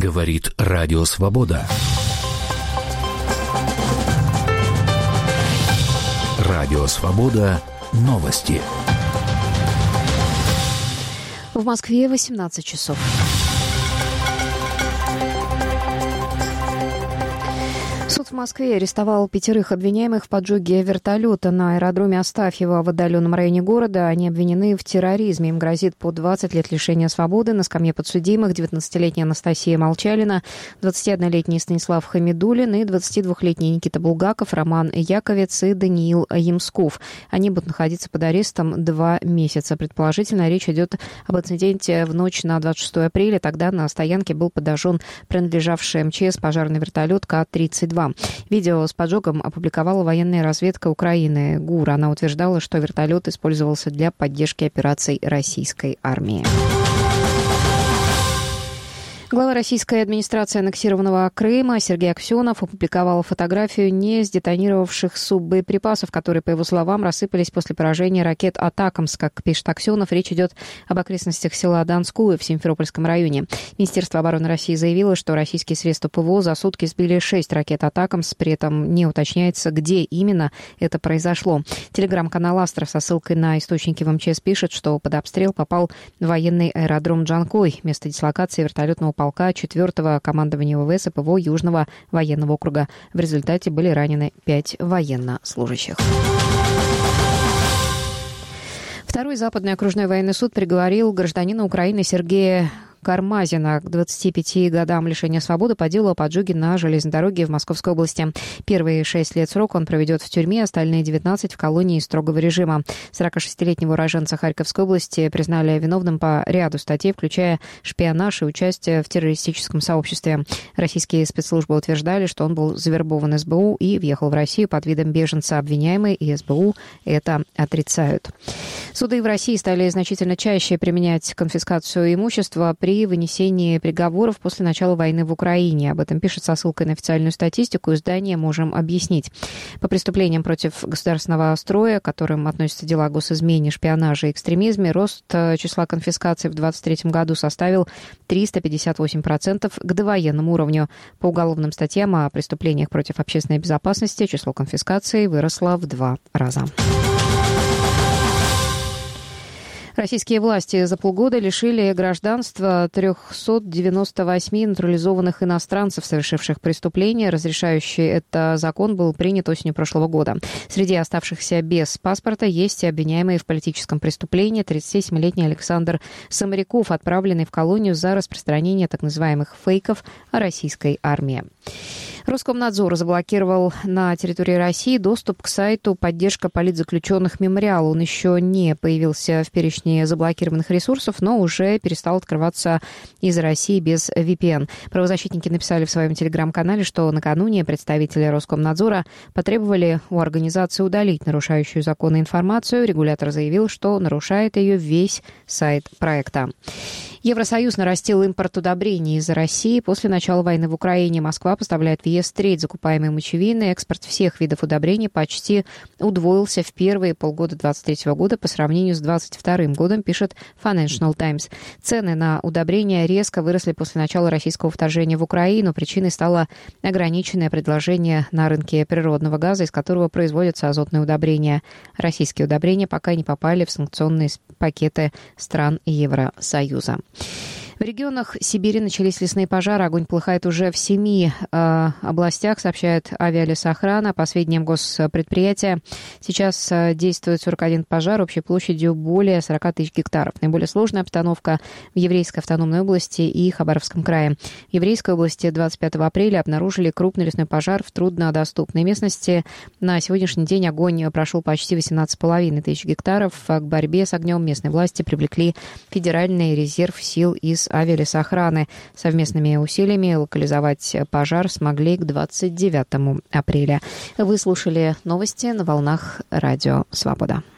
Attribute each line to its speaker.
Speaker 1: Говорит Радио Свобода. Радио Свобода. Новости.
Speaker 2: В Москве 18 часов. Суд в Москве арестовал 5 обвиняемых в поджоге вертолета на аэродроме Астафьево в отдаленном районе города. Они обвинены в терроризме. Им грозит по 20 лет лишения свободы. На скамье подсудимых 19-летняя Анастасия Молчалина, 21-летний Станислав Хамидуллин и 22-летний Никита Булгаков, Роман Яковец и Даниил Ямсков. Они будут находиться под арестом 2 месяца. Предположительно, речь идет об инциденте в ночь на 26 апреля. Тогда на стоянке был подожжен принадлежавший МЧС пожарный вертолет К-32. Видео с поджогом опубликовала военная разведка Украины ГУР. Она утверждала, что вертолет использовался для поддержки операций российской армии. Глава российской администрации аннексированного Крыма Сергей Аксенов опубликовал фотографию не сдетонировавших суббоеприпасов, которые, по его словам, рассыпались после поражения ракет «Атакамс». Как пишет Аксенов, речь идет об окрестностях села Донское в Симферопольском районе. Министерство обороны России заявило, что российские средства ПВО за сутки сбили 6 ракет «Атакамс», при этом не уточняется, где именно это произошло. Телеграм-канал «Астра» со ссылкой на источники в МЧС пишет, что под обстрел попал военный аэродром Джанкой, место дислокации вертолетного полка 4-го командования ВВС и ПВО Южного военного округа. В результате были ранены 5 военнослужащих. Второй Западный окружной военный суд приговорил гражданина Украины Сергея Кармазина к 25 годам лишения свободы по делу о поджоге на железной дороге в Московской области. Первые 6 лет срока он проведет в тюрьме, остальные 19 в колонии строгого режима. 46-летнего уроженца Харьковской области признали виновным по ряду статей, включая шпионаж и участие в террористическом сообществе. Российские спецслужбы утверждали, что он был завербован СБУ и въехал в Россию под видом беженца. Обвиняемые и СБУ это отрицают. Суды в России стали значительно чаще применять конфискацию имущества при вынесении приговоров после начала войны в Украине. Об этом пишет со ссылкой на официальную статистику издание «Можем объяснить». По преступлениям против государственного строя, к которым относятся дела о госизмене, шпионаже и экстремизме, рост числа конфискаций в 2023 году составил 358% к довоенному уровню. По уголовным статьям о преступлениях против общественной безопасности число конфискаций выросло в 2 раза. Российские власти за полгода лишили гражданства 398 натурализованных иностранцев, совершивших преступления. Разрешающий это закон был принят осенью прошлого года. Среди оставшихся без паспорта есть и обвиняемые в политическом преступлении 37-летний Александр Самаряков, отправленный в колонию за распространение так называемых фейков о российской армии. Роскомнадзор заблокировал на территории России доступ к сайту «Поддержка политзаключенных Мемориал». Он еще не появился в перечне заблокированных ресурсов, но уже перестал открываться из России без VPN. Правозащитники написали в своем телеграм-канале, что накануне представители Роскомнадзора потребовали у организации удалить нарушающую законы информацию. Регулятор заявил, что нарушает ее весь сайт проекта. Евросоюз нарастил импорт удобрений из России. После начала войны в Украине Москва поставляет в ЕС треть закупаемой мочевины. Экспорт всех видов удобрений почти удвоился в первые полгода 2023 года по сравнению с 2022 годом, пишет Financial Times. Цены на удобрения резко выросли после начала российского вторжения в Украину. Причиной стало ограниченное предложение на рынке природного газа, из которого производятся азотные удобрения. Российские удобрения пока не попали в санкционные пакеты стран Евросоюза. В регионах Сибири начались лесные пожары. Огонь полыхает уже в 7 областях, сообщает авиалесохрана. По сведениям госпредприятия, сейчас действует 41 пожар общей площадью более 40 тысяч гектаров. Наиболее сложная обстановка в Еврейской автономной области и Хабаровском крае. В Еврейской области 25 апреля обнаружили крупный лесной пожар в труднодоступной местности. На сегодняшний день огонь прошел почти 18,5 тысяч гектаров. К борьбе с огнем местные власти привлекли Федеральный резерв сил из авиалесохраны. Совместными усилиями локализовать пожар смогли к 29 апреля. Вы слушали новости на волнах Радио Свобода.